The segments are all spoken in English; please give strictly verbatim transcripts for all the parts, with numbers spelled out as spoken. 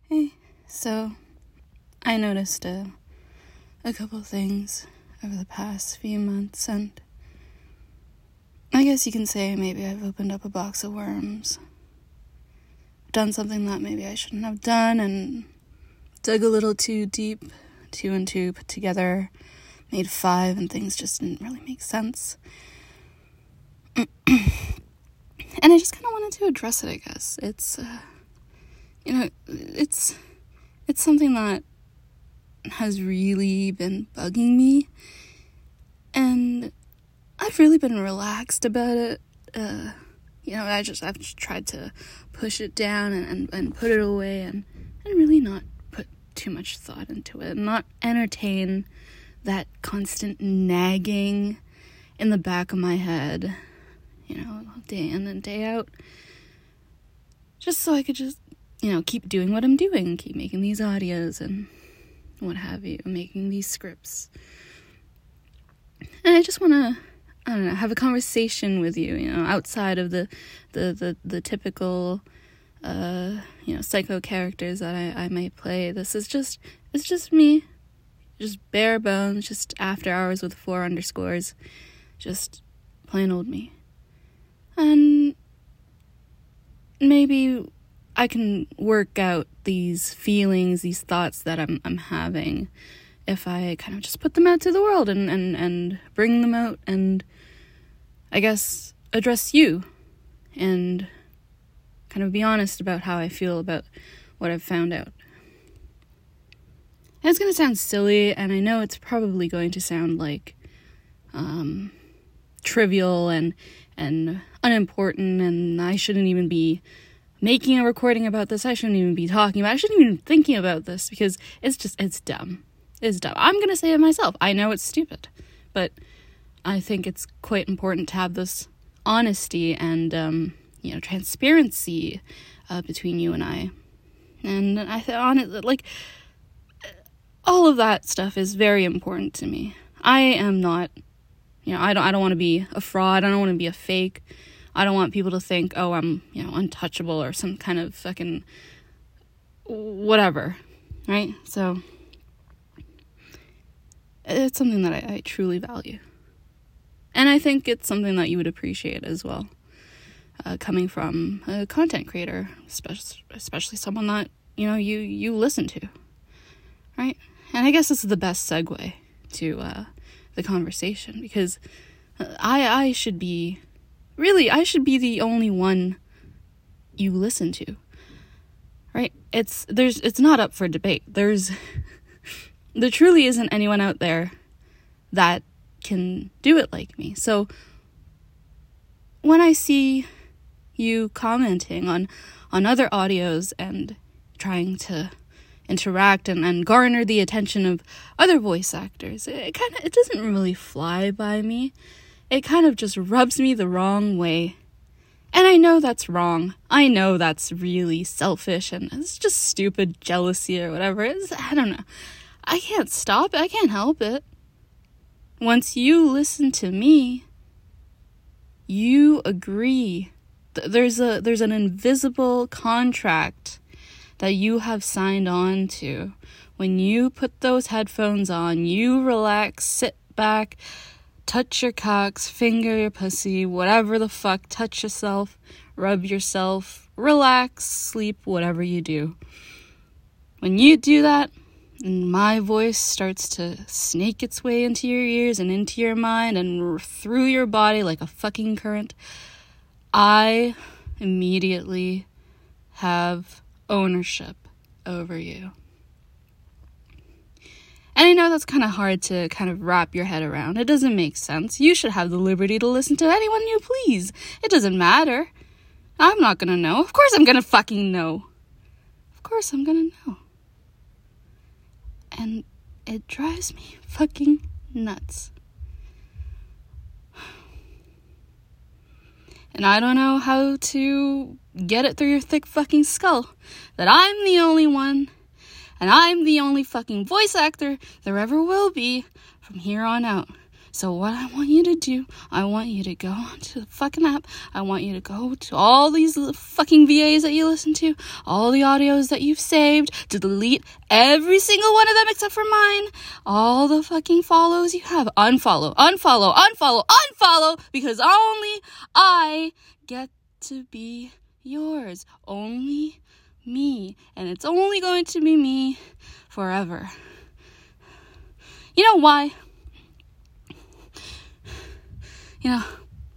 Hey, so I noticed a, a couple things over the past few months, and I guess you can say maybe I've opened up a box of worms, done something that maybe I shouldn't have done, and dug a little too deep, two and two put together, made five, and things just didn't really make sense. And I just kind of wanted to address it, I guess. It's, uh, you know, it's, it's something that has really been bugging me, and I've really been relaxed about it. Uh, you know, I just, I've just tried to push it down and, and, and put it away and, and really not put too much thought into it, and not entertain that constant nagging in the back of my head, you know, day in and day out, just so I could just, you know, keep doing what I'm doing, keep making these audios and what have you, making these scripts. And I just want to, I don't know, have a conversation with you, you know, outside of the, the, the, the typical, uh, you know, psycho characters that I, I might play. This is just, it's just me, just bare bones, just after hours with four underscores, just plain old me. And maybe I can work out these feelings, these thoughts that I'm I'm having, if I kind of just put them out to the world and, and, and bring them out and, I guess, address you and kind of be honest about how I feel about what I've found out. And it's going to sound silly, and I know it's probably going to sound like um, trivial and and unimportant, and I shouldn't even be making a recording about this. I shouldn't even be talking about it. I shouldn't even be thinking about this, because it's just, it's dumb. It's dumb. I'm going to say it myself. I know it's stupid, but I think it's quite important to have this honesty and, um, you know, transparency uh, between you and I. And I th- on it, like, all of that stuff is very important to me. I am not, you know, I don't, I don't want to be a fraud. I don't want to be a fake. I don't want people to think, oh, I'm, you know, untouchable or some kind of fucking whatever, right? So it's something that I, I truly value. And I think it's something that you would appreciate as well, uh, coming from a content creator, especially, especially someone that, you know, you, you listen to, right? And I guess this is the best segue to uh, the conversation, because I I should be, really, I should be the only one you listen to, right? It's, there's, it's not up for debate. There's, there truly isn't anyone out there that can do it like me. So when I see you commenting on, on other audios and trying to interact and, and garner the attention of other voice actors, it kind of, it doesn't really fly by me. It kind of just rubs me the wrong way. And I know that's wrong. I know that's really selfish and it's just stupid jealousy or whatever. It's, I don't know. I can't stop it. I can't help it. Once you listen to me, you agree. There's a there's an invisible contract that you have signed on to. When you put those headphones on, you relax, sit back, touch your cocks, finger your pussy, whatever the fuck, touch yourself, rub yourself, relax, sleep, whatever you do. When you do that, and my voice starts to snake its way into your ears and into your mind and through your body like a fucking current, I immediately have ownership over you. And I know that's kind of hard to kind of wrap your head around. It doesn't make sense. You should have the liberty to listen to anyone you please. It doesn't matter. I'm not gonna know. Of course I'm gonna fucking know. Of course I'm gonna know. And it drives me fucking nuts. And I don't know how to get it through your thick fucking skull that I'm the only one, and I'm the only fucking voice actor there ever will be from here on out. So what I want you to do, I want you to go onto the fucking app. I want you to go to all these fucking V As that you listen to, all the audios that you've saved, to delete every single one of them except for mine. All the fucking follows you have. Unfollow, unfollow, unfollow, unfollow, because only I get to be yours. Only me. And it's only going to be me forever. You know why? You know,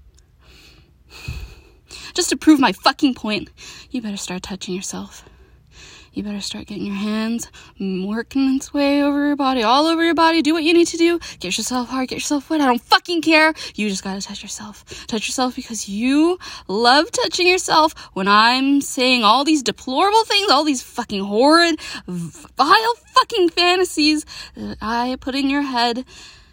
just to prove my fucking point, you better start touching yourself. You better start getting your hands working its way over your body, all over your body. Do what you need to do. Get yourself hard, get yourself wet. I don't fucking care. You just gotta touch yourself. Touch yourself because you love touching yourself when I'm saying all these deplorable things, all these fucking horrid, vile fucking fantasies that I put in your head.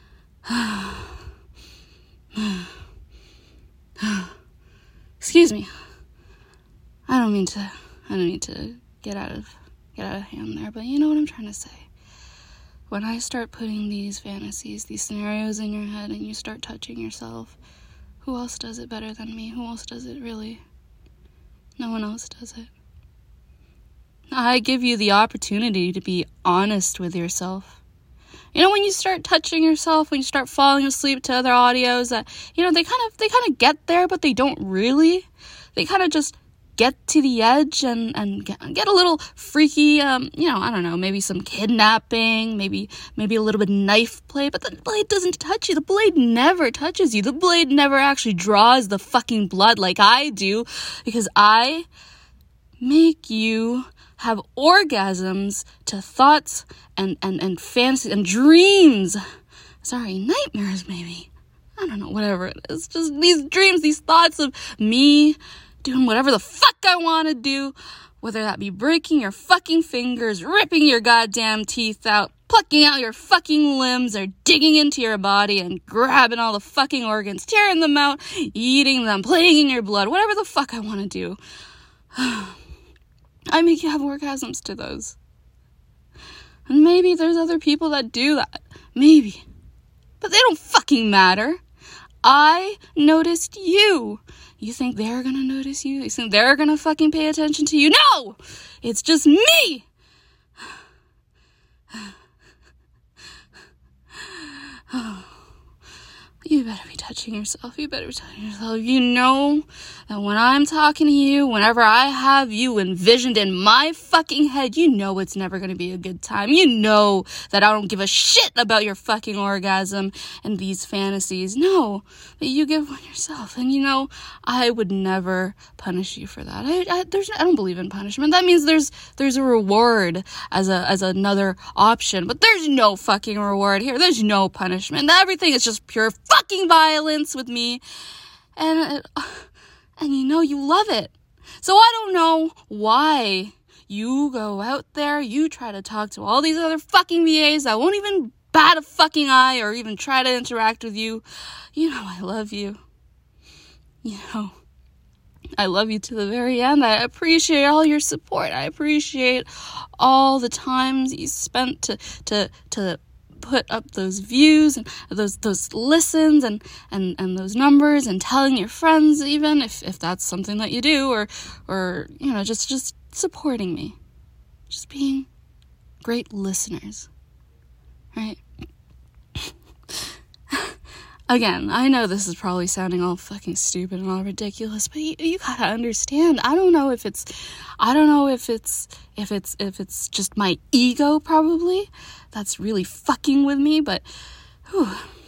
Excuse me. I don't mean to, I don't mean to get out of, get out of hand there, but you know what I'm trying to say. When I start putting these fantasies, these scenarios in your head and you start touching yourself, who else does it better than me? Who else does it really? No one else does it. I give you the opportunity to be honest with yourself. You know, when you start touching yourself, when you start falling asleep to other audios that, you know, they kind of, they kind of get there, but they don't really. They kind of just get to the edge and, and get, get a little freaky, um, you know, I don't know, maybe some kidnapping, maybe, maybe a little bit of knife play, but the blade doesn't touch you. The blade never touches you. The blade never actually draws the fucking blood like I do, because I make you have orgasms to thoughts and, and, and fantasies and dreams. Sorry, nightmares maybe. I don't know, whatever it is. Just these dreams, these thoughts of me doing whatever the fuck I want to do, whether that be breaking your fucking fingers, ripping your goddamn teeth out, plucking out your fucking limbs, or digging into your body and grabbing all the fucking organs, tearing them out, eating them, playing in your blood, whatever the fuck I want to do. I make you have orgasms to those. And maybe there's other people that do that. Maybe. But they don't fucking matter. I noticed you. You think they're gonna notice you? You think they're gonna fucking pay attention to you? No! It's just me! You better be touching yourself. You better be touching yourself. You know that when I'm talking to you, whenever I have you envisioned in my fucking head, you know it's never going to be a good time. You know that I don't give a shit about your fucking orgasm and these fantasies. No, but you give one yourself. And you know, I would never punish you for that. I, I, there's, I don't believe in punishment. That means there's there's a reward as a as another option. But there's no fucking reward here. There's no punishment. Everything is just pure fucking violence with me, and uh, and you know you love it. So I don't know why you go out there, you try to talk to all these other fucking V As that won't even bat a fucking eye or even try to interact with you. You know I love you. You know I love you to the very end. I appreciate all your support. I appreciate all the times you spent to to to put up those views and those those listens and, and, and those numbers, and telling your friends, even if, if that's something that you do, or or you know just just supporting me, just being great listeners, right? Again, I know this is probably sounding all fucking stupid and all ridiculous, but you, you gotta understand. I don't know if it's, I don't know if it's, if it's, if it's just my ego probably that's really fucking with me, but, whew,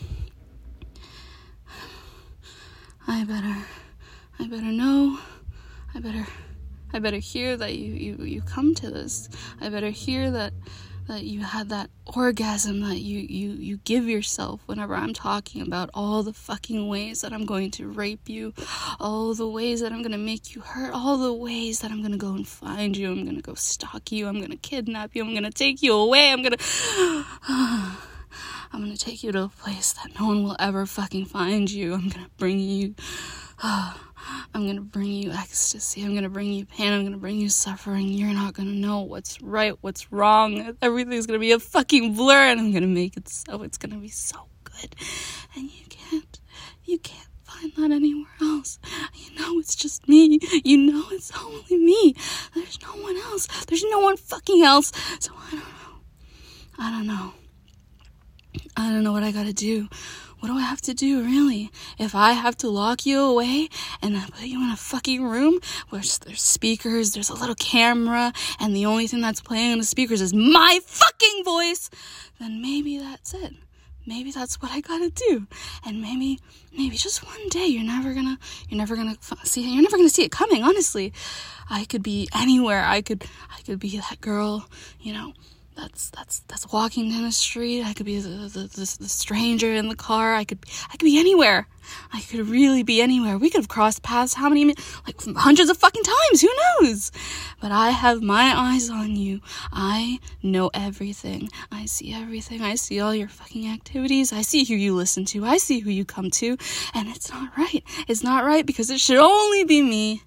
I better, I better know, I better, I better hear that you, you, you come to this. I better hear that, that you had that orgasm that you, you, you give yourself whenever I'm talking about all the fucking ways that I'm going to rape you, all the ways that I'm going to make you hurt, all the ways that I'm going to go and find you, I'm going to go stalk you, I'm going to kidnap you, I'm going to take you away, I'm going to, I'm going to take you to a place that no one will ever fucking find you, I'm going to bring you, I'm going to bring you ecstasy. I'm going to bring you pain. I'm going to bring you suffering. You're not going to know what's right, what's wrong. Everything's going to be a fucking blur, and I'm going to make it so. It's going to be so good. good. And you can't, you can't find that anywhere else. You know it's just me. You know it's only me. There's no one else. There's no one fucking else. So I don't know. I don't know. I don't know what I gotta do. What do I have to do, really? If I have to lock you away and put you in a fucking room where there's speakers, there's a little camera, and the only thing that's playing on the speakers is my fucking voice, then maybe that's it. Maybe that's what I gotta do. And maybe, maybe just one day you're never gonna, you're never gonna see it. You're never gonna see it coming, honestly. I could be anywhere. I could, I could be that girl, you know, That's that's that's walking down the street. I could be the, the the the stranger in the car. I could I could be anywhere. I could really be anywhere. We could have crossed paths how many like hundreds of fucking times. Who knows? But I have my eyes on you. I know everything. I see everything. I see all your fucking activities. I see who you listen to. I see who you come to, and it's not right. It's not right because it should only be me.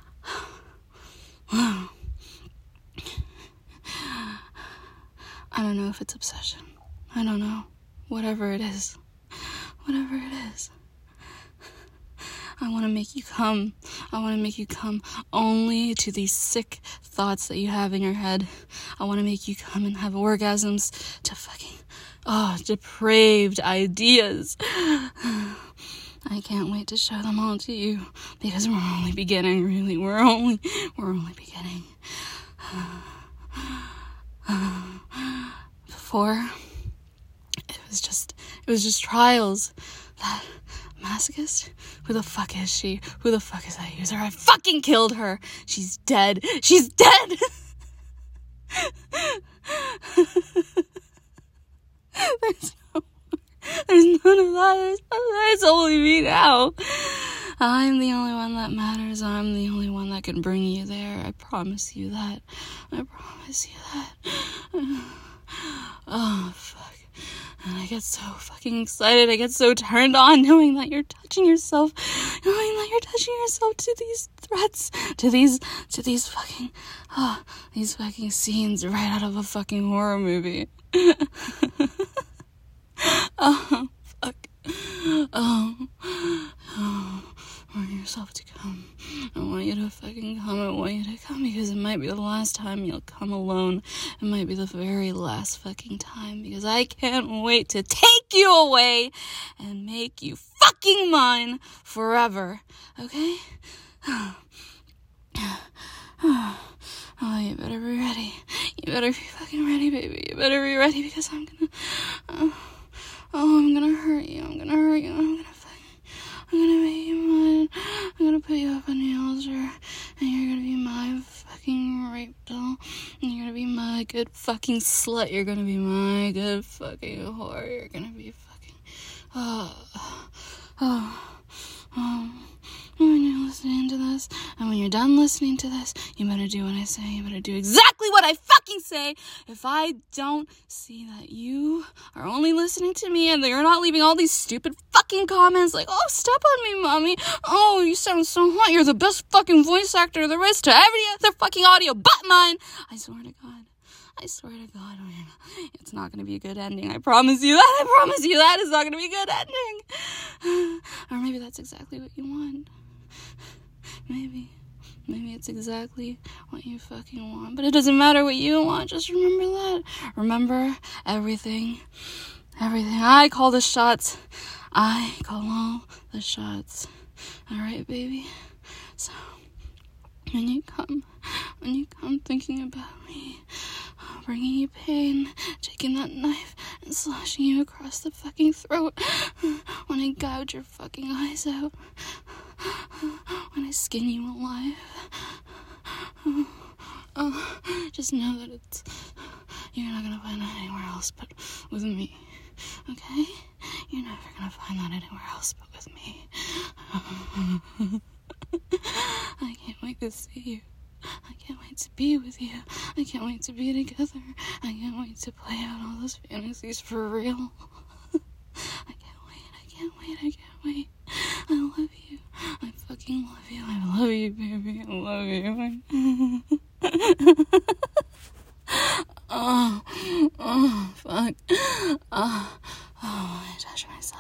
Wow. I don't know if it's obsession. I don't know. Whatever it is. Whatever it is. I want to make you come. I want to make you come only to these sick thoughts that you have in your head. I want to make you come and have orgasms to fucking, oh, depraved ideas. I can't wait to show them all to you because we're only beginning, really. We're only, we're only beginning. Before, it was just, it was just trials. That masochist? Who the fuck is she? Who the fuck is that user? I fucking killed her. She's dead. She's dead! There's no, there's none of that. There's none of that. It's only me now. I'm the only one that matters. I'm the only one that can bring you there. I promise you that. I promise you that. Oh, fuck. And I get so fucking excited. I get so turned on knowing that you're touching yourself. Knowing that you're touching yourself to these threats. To these, to these fucking, oh, these fucking scenes right out of a fucking horror movie. Oh, fuck. Oh. Oh. I want yourself to come. I want you to fucking come. I want you to come because it might be the last time you'll come alone. It might be the very last fucking time because I can't wait to take you away and make you fucking mine forever. Okay? Oh, you better be ready. You better be fucking ready, baby. You better be ready because I'm gonna... Oh, oh I'm gonna hurt you. I'm gonna hurt you. I'm gonna... I'm gonna make you mine. I'm gonna put you up on the altar, and you're gonna be my fucking rape doll, and you're gonna be my good fucking slut. You're gonna be my good fucking whore. You're gonna be fucking, oh, oh, oh. When you're listening to this, and when you're done listening to this, you better do what I say. You better do exactly what I fucking say. If I don't see that you are only listening to me and that you're not leaving all these stupid fucking comments like, oh, step on me, mommy. Oh, you sound so hot. You're the best fucking voice actor there is to every other fucking audio but mine. I swear to God. I swear to God, it's not going to be a good ending. I promise you that. I promise you that. It's not going to be a good ending. Or maybe that's exactly what you want. Maybe. Maybe it's exactly what you fucking want. But it doesn't matter what you want. Just remember that. Remember everything. Everything. I call the shots. I call all the shots. Alright, baby? So, when you come, when you come thinking about me, bringing you pain, taking that knife and slashing you across the fucking throat, when I gouge your fucking eyes out, when I skin you alive, oh, just know that it's, you're not gonna find that anywhere else but with me, okay? You're never gonna find that anywhere else but with me. I can't wait to see you. I can't wait to be with you. I can't wait to be together. I can't wait to play out all those fantasies for real. I can't wait. I can't wait. I can't wait. I love you. I fucking love you. I love you, baby. I love you. oh, oh, fuck. Oh, oh, I touch myself.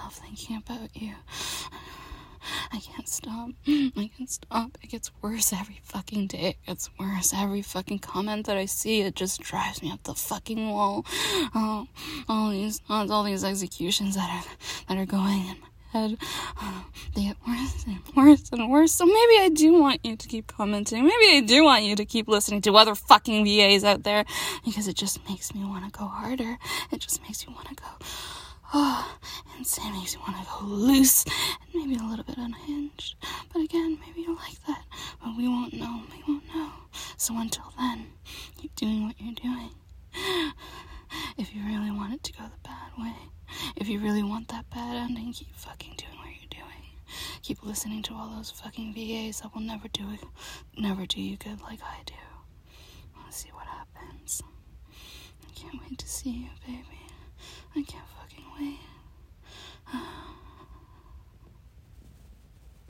worse every fucking day. It gets worse. Every fucking comment that I see, it just drives me up the fucking wall. Oh, all these, all these executions that are, that are going in my head, uh, they get worse and worse and worse. So maybe I do want you to keep commenting. Maybe I do want you to keep listening to other fucking V As out there, because it just makes me want to go harder. It just makes me want to go, oh, insane. It makes me want to go loose and maybe a little bit unhinged. But again, maybe you like that. But we won't know. We won't know. So until then, keep doing what you're doing. If you really want it to go the bad way, if you really want that bad ending, keep fucking doing what you're doing. Keep listening to all those fucking V As that will never do it, never do you good like I do. Let's see what happens. I can't wait to see you, baby. I can't fucking wait.